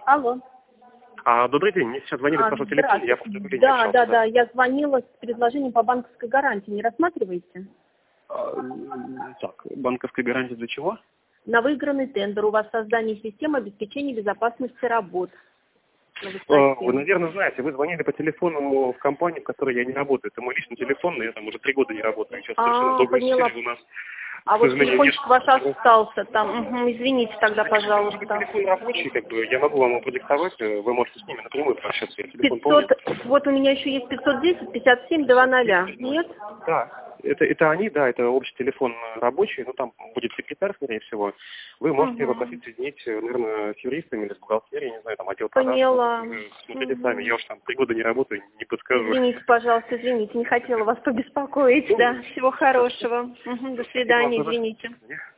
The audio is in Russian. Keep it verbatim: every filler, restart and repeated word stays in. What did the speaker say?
Алло. А, добрый день, мне сейчас звонили А, с вашего телефона, я просто здравствуйте. Да, общался, да, да. да, я звонила с предложением по банковской гарантии. Не рассматриваете? А, м, так, банковская гарантия для чего? На выигранный тендер у вас создание системы обеспечения безопасности работ. На А, Вы, высоте. наверное, знаете, вы звонили по телефону в компанию, в которой я не работаю. Это мой личный телефон, но я там уже три года не работаю. Сейчас совершенно А, другой поняла. сфере у нас, А к вот сожалению, нет. телефончик ваш остался там. Угу, извините тогда, Это может быть пожалуйста. телефон рабочий, как бы, я могу вам его продиктовать, э, вы можете с ними напрямую пообщаться, я телефон помню. пятьсот, вот у меня еще есть пятьсот десять пятьдесят семь два ноль. Нет? Да, это, это они, да, это общий телефон рабочий, но там будет секретарь, скорее всего. Вы можете Угу. попросить соединить, э, наверное, с юристами или с бухгалтерией, не знаю, там, отдел продаж. Поняла. Вы смотрите сами, Угу. я уж там три года не работаю, не подскажу. Извините, пожалуйста, извините, не хотела вас побеспокоить, Ну, да. Всего хорошего. Угу, до спасибо вам свидания, за ваше извините. внимание.